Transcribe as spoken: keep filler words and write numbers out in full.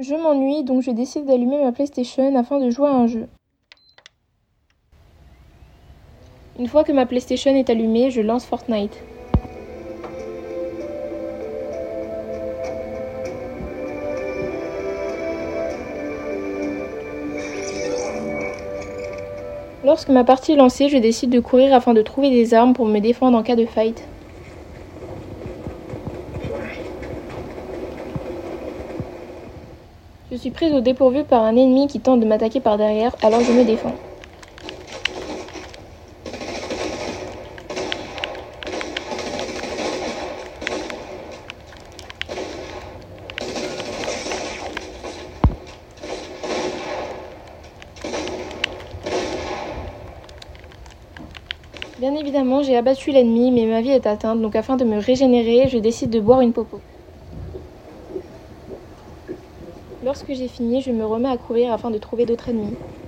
Je m'ennuie, donc je décide d'allumer ma PlayStation afin de jouer à un jeu. Une fois que ma PlayStation est allumée, je lance Fortnite. Lorsque ma partie est lancée, je décide de courir afin de trouver des armes pour me défendre en cas de fight. Je suis prise au dépourvu par un ennemi qui tente de m'attaquer par derrière, alors je me défends. Bien évidemment, j'ai abattu l'ennemi, mais ma vie est atteinte, donc afin de me régénérer, je décide de boire une popo. Lorsque j'ai fini, je me remets à courir afin de trouver d'autres ennemis.